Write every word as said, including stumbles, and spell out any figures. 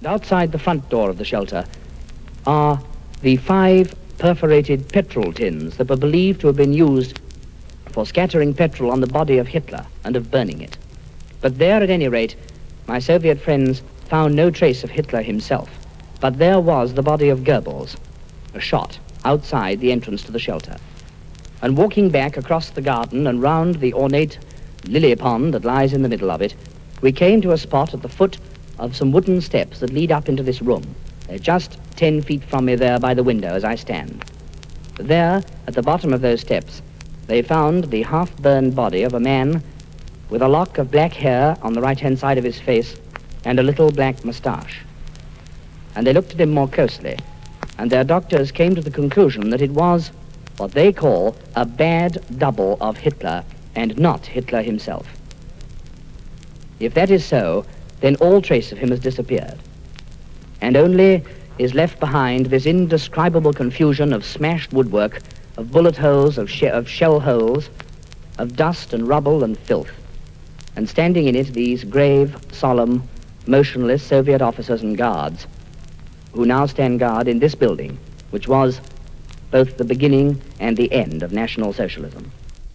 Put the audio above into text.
Outside the front door of the shelter are the five perforated petrol tins that were believed to have been used for scattering petrol on the body of Hitler and of burning it. But there, at any rate, my Soviet friends found no trace of Hitler himself. But there was the body of Goebbels, a shot outside the entrance to the shelter. And walking back across the garden and round the ornate lily pond that lies in the middle of it, we came to a spot at the foot of some wooden steps that lead up into this room. They're just ten feet from me there by the window as I stand. There, at the bottom of those steps, they found the half-burned body of a man with a lock of black hair on the right-hand side of his face and a little black moustache. And they looked at him more closely, and their doctors came to the conclusion that it was what they call a bad double of Hitler and not Hitler himself. If that is so, then all trace of him has disappeared, and only is left behind this indescribable confusion of smashed woodwork, of bullet holes, of, she of shell holes, of dust and rubble and filth, and standing in it these grave, solemn, motionless Soviet officers and guards who now stand guard in this building, which was both the beginning and the end of National Socialism.